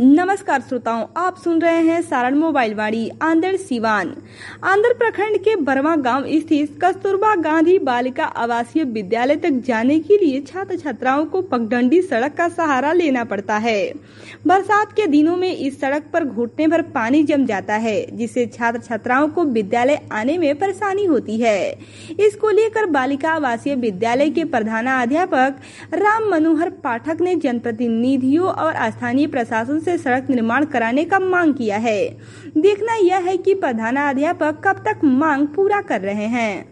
नमस्कार श्रोताओं, आप सुन रहे हैं सारण मोबाइल वाणी आंदर सिवान। आंदर प्रखंड के बरवा गांव स्थित कस्तूरबा गांधी बालिका आवासीय विद्यालय तक जाने के लिए छात्र छात्राओं को पगडंडी सड़क का सहारा लेना पड़ता है। बरसात के दिनों में इस सड़क पर घुटने भर पानी जम जाता है, जिससे छात्र छात्राओं को विद्यालय आने में परेशानी होती है। इसको लेकर बालिका आवासीय विद्यालय के प्रधानाध्यापक राम मनोहर पाठक ने जनप्रतिनिधियों और स्थानीय प्रशासन से सड़क निर्माण कराने का मांग किया है। देखना यह है कि प्रधानाध्यापक कब तक मांग पूरा कर रहे हैं।